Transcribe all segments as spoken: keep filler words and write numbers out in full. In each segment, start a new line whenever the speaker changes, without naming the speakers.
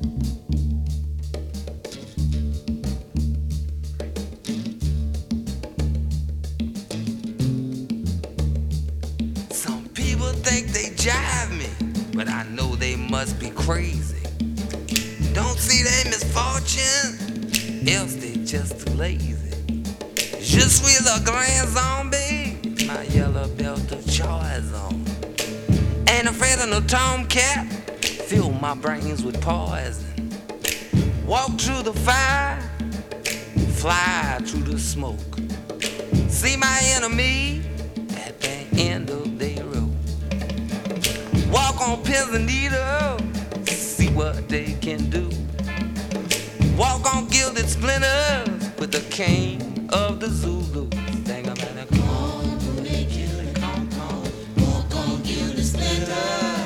Some people think they jive me, but I know they must be crazy. Don't see their misfortune, else they just too lazy. Je suis le grand zombie, my yellow belt of choice on. Ain't afraid of no tomcat, fill my brains with poison. Walk through the fire, fly through the smoke. See my enemy at the end of their road. Walk on pins and needles, see what they can do. Walk on gilded splinters with the king of the Zulu. Dang, I'm at a con, they kill it, con, con. Walk on gilded splinters.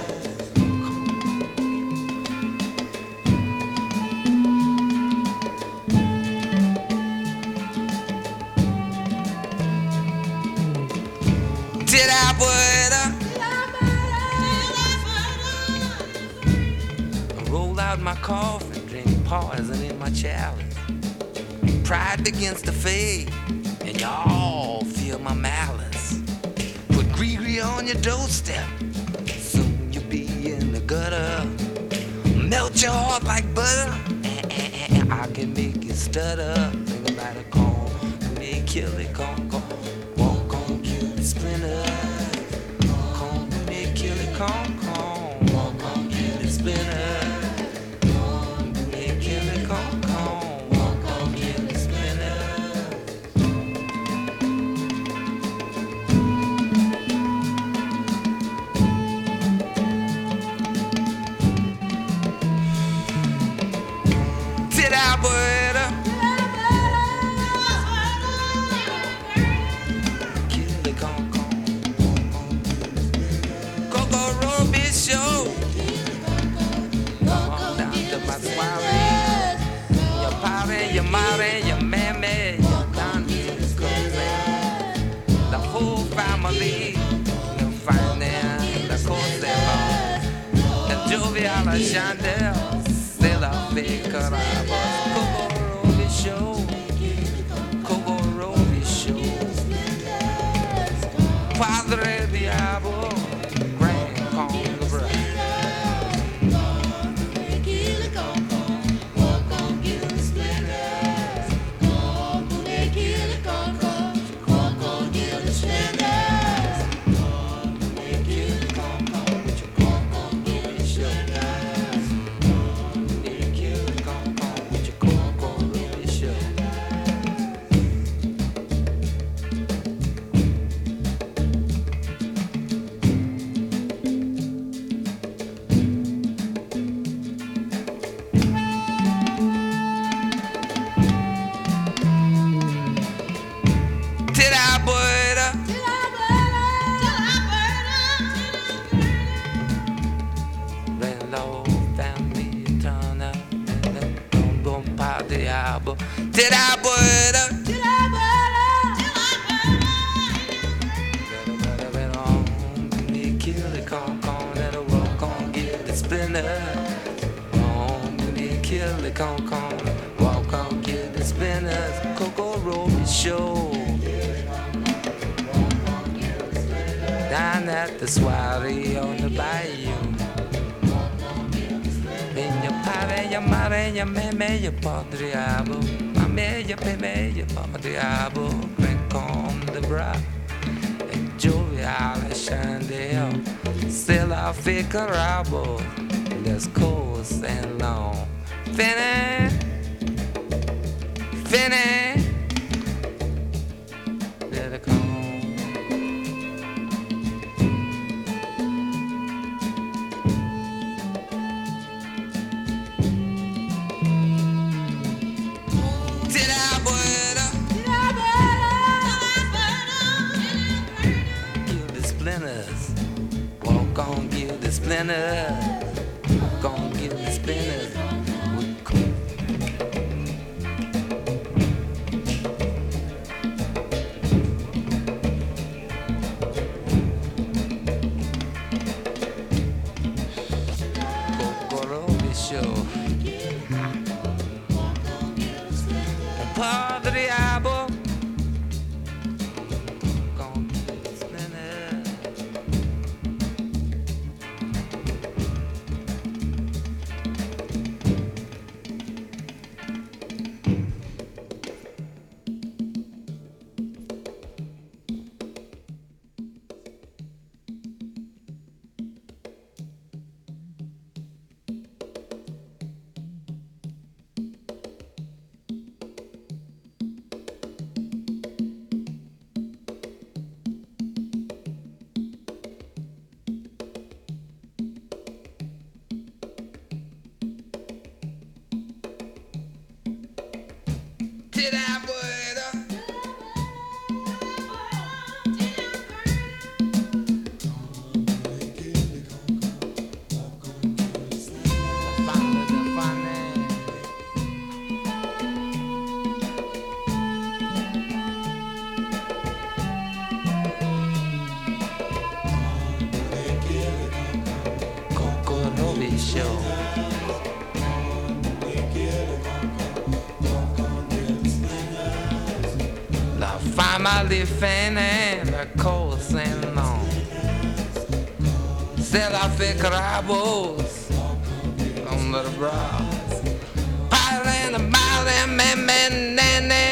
Did I butter? I roll out my coffin, drink poison in my chalice. Pride begins to fade, and y'all feel my malice. Put Gree-Gree on your doorstep, soon you'll be in the gutter. Melt your heart like butter, and, and, and I can make you stutter. Think about a con, they kill it, con, con. Walk on, kill the splinter. Con, they kill it, con, con. Walk on, kill the splinter. Con, they kill it, con, con. Your mommy, your mammy, your auntie, the whole family, the finance, the Cosella, the jovial Chandel, still a big carabas, Coco Roby show, Coco Roby show, Padre Diablo, Grand Congress. Did I butter? Did I butter? Better on me kill the con con that'll walk on get the splinter. On me kill the con con walk on get the spinners. Coco Roby show. Down at the soiree on the bayou. In your padre, your madre, your meme, your padre diablo. Mame, your peme, your padre diablo. Drink on the bra. And jovial chandelle. Still I figure rabo. Let's coast and long. Finny, Finny. Let it come. Walk on, give the splinters. Walk on, give the splinters. Coco Roby show. show. Un po' di diavolo. La famille fene me cosen non. C'est la fait crabos on the bras. Parling about them men men